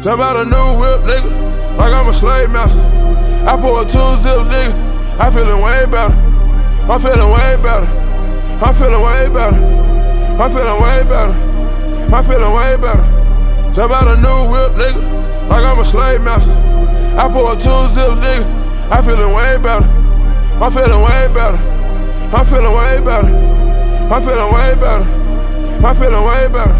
Jump out a new whip, nigga, like I'm a slave master. I pull 2 zips, nigga, I feelin' way better. I'm feeling way better. I'm feeling way better. I'm feeling way better. I'm feeling way better. Jump out a new whip, nigga, like I'm a slave master. I pull 2 zips, nigga, I feelin' way better. I'm feeling way better. I'm feeling way better. I'm feeling way better. I'm feeling way better.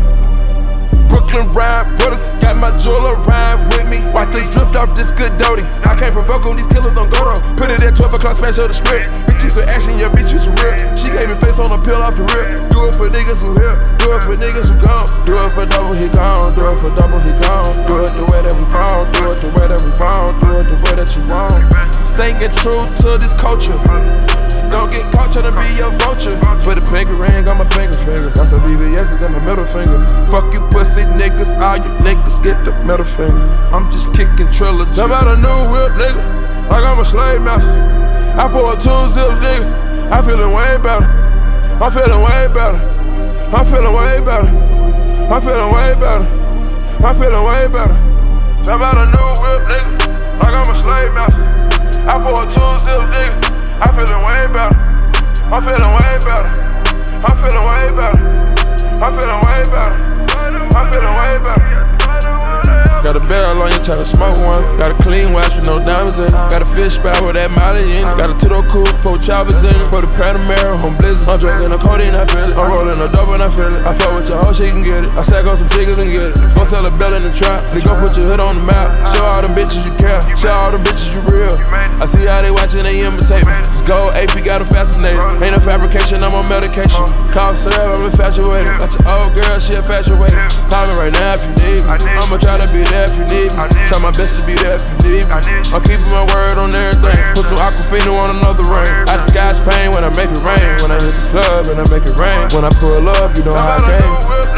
Brooklyn ride with us, got my jeweler ride with me. Watch us drift off this good doty. I can't provoke them, these killers don't go though. Put it at 12 o'clock, smash up the script. Bitch, you some action, yeah, bitch, you some real. She gave me face on a pill off the rip. Do it for niggas who here, do it for niggas who gone. Do it for double, he gone. Do it for double, he gone. Do it the way that we born. Do it the way that we born. Do it the way that you want. Staying true to this culture. Don't get caught tryna be a vulture. Put a pinky ring on my pinky finger. Got some VVS's in my middle finger. Fuck you pussy niggas, all you niggas get the middle finger. I'm just kicking trilogy. Jump out a new whip, nigga, like I'm a slave master. I pull 2 zips, nigga, I feelin' way better. I'm feeling way better. I'm feeling way better. I'm feeling way better. I'm feeling way better. Jump out a new whip, nigga, like I'm a slave master. I pull 2 zips, nigga, I feelin' way better. I'm feeling way better. I'm feeling way better. I'm feeling way better. I'm feeling way better. Got a barrel on you, tryna smoke one. Got a clean watch with no diamonds in it. Got a fish spout with that molly in it. Got a Tito coupe, 4 choppers in it. Put a Panamera on blizzard. I'm drinking a codeine, I feel it. I'm rolling a dope and I feel it. I fuck with your hoe, she can get it. I sack on some chickens and get it. Go sell a bell in the trap. Nigga, put your hood on the map. Show all them bitches you care. Show all them bitches you real. I see how they watching, they imitate me. Just go AP, got them fascinated. Ain't no fabrication, I'm on medication. Call Sarah, I'm infatuated. Got your old girl, she infatuated. Call me right now if you need me. I'ma try to be there if you need me. Try my best to be there if you need me. I'm keeping my word on everything. Put some Aquafina on another ring. I disguise pain when I make it rain. When I hit the club and I make it rain. When I pull up, you know how I came.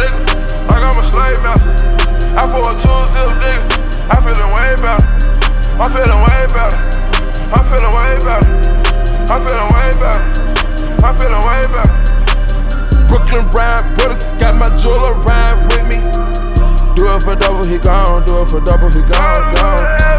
Like I'm a slave master. I pull 2 zips, nigga. I feelin' way better. I'm feeling way better. I'm feeling way better. I'm feeling way better. I'm feeling way better. Brooklyn ride with us, got my jeweler ride with me. Do it for double, he gone. Do it for double, he gone.